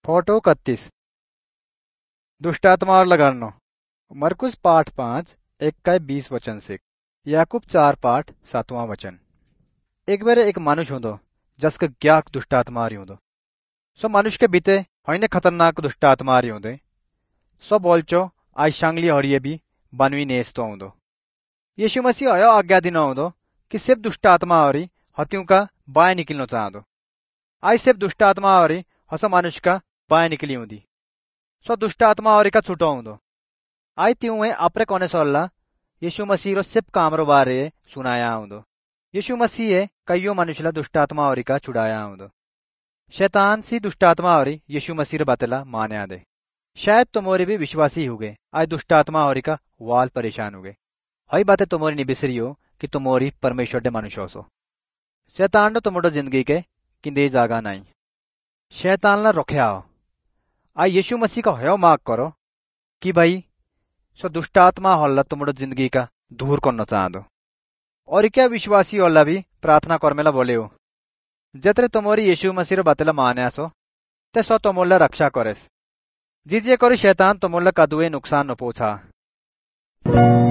Photo 31 दुष्टात्मा और लगानो। मरकुस पाठ 5 1-20 वचन से याकूब 4 पाठ 7वां वचन। एक बार एक मनुष्य होंदो जसके ग्याक दुष्टात्मा आ होंदो। सो मनुष्य के बीते होने खतरनाक दुष्टात्मा आ होंदे। सो बोलचो आई शांगली हरिये भी बनवी नेस तो होंदो। यीशु मसीह आयो आज्ञा दिन होंदो कि सिर्फ दुष्टात्मा और हत्यों का बाय निकलनो चाहदो। आई सिर्फ दुष्टात्मा और हसो मनुष्य का बाय निकली होंदी। सो दुष्टात्मा और का छुटो होंदो। आई त्यों अपरे कोने सोल्ला यीशु मसीह रो सिर्फ काम रो बारे सुनाया होंदो। यीशु मसीह कईयो मनुष्यला दुष्टात्मा और का छुड़ाया होंदो। शैतान सी दुष्टात्मा और यीशु मसीह रे बतला मान्या दे। शायद तुम्हारे भी विश्वासी हो गए आज दुष्टात्मा और का वाल परेशान हो गए। हई बातें तुम्हारी निबिसरी हो कि तुम्हारी परमेश्वर दे मनुष्य हो। शैतान नो तुम्हारो जिंदगी के किंदे जागा नहीं। शैतान ला रोके आओ। आई यीशु मसीह का हयो माग करो कि भाई सो दुष्टात्मा हल्ला तुम्हारो जिंदगी का दूर करना चाहदो। और क्या विश्वासी हल्ला भी प्रार्थना करमेला बोले हो जतरे तुम्हारी यीशु मसीह रो बतला माने सो ते सो तुम्हारा रक्षा करेस। जिजे करी शैतान तुम्हारा कदुए नुकसान न पोछा।